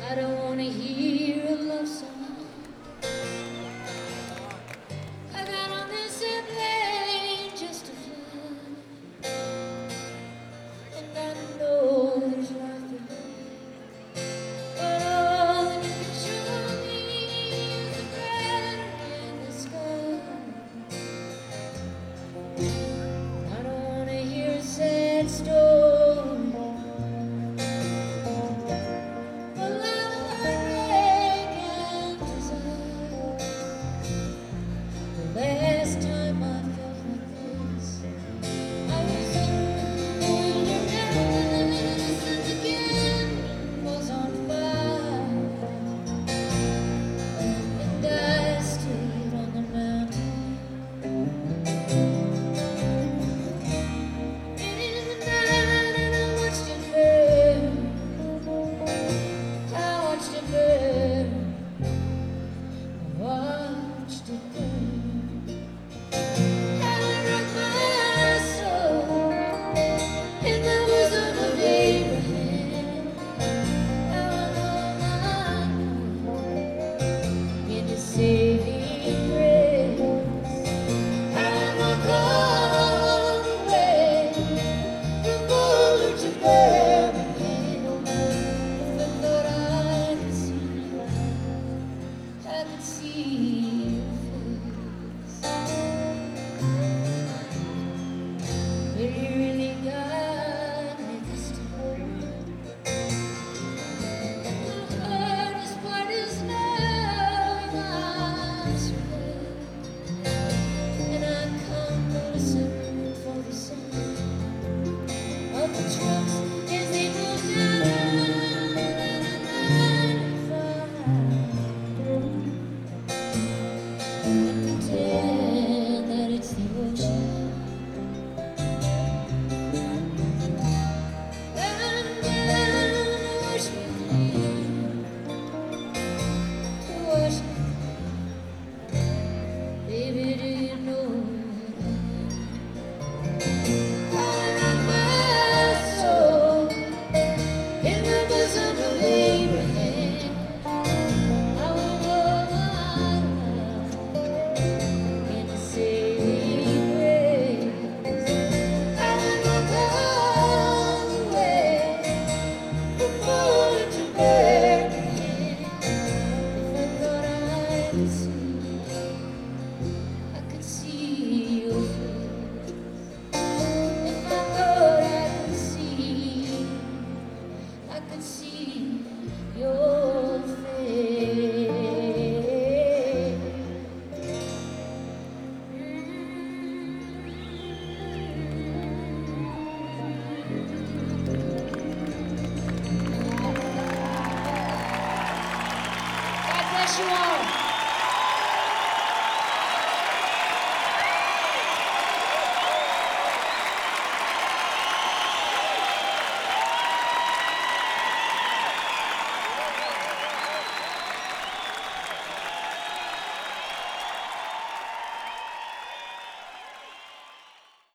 I don't wanna hear a love song. I got on this airplane just to fly, and I know there's life below. But all you can show me is the crater in the sky. I don't wanna hear a sad story. Last time I felt like this, I was in the wilderness and the kingdom was on fire, and I stayed on the mountain. And in the night and I watched it burn, I watched it burn, I watched it burn. Saving grace, I walk all the way from Boulder to Birmingham. If I thought I could see your face. But you really got me this time. The hardest part is now. And I come to listen for the sound of the trucks as they move down and pretend that it's the ocean. And down to wash me clean, to wash me. Baby, do you know I wrap my soul in the bosom of Abraham? I will go in the saving grace. I will go the way from Boulder to Birmingham. If I thought I could see your face, if I thought I could see your face. God bless you all.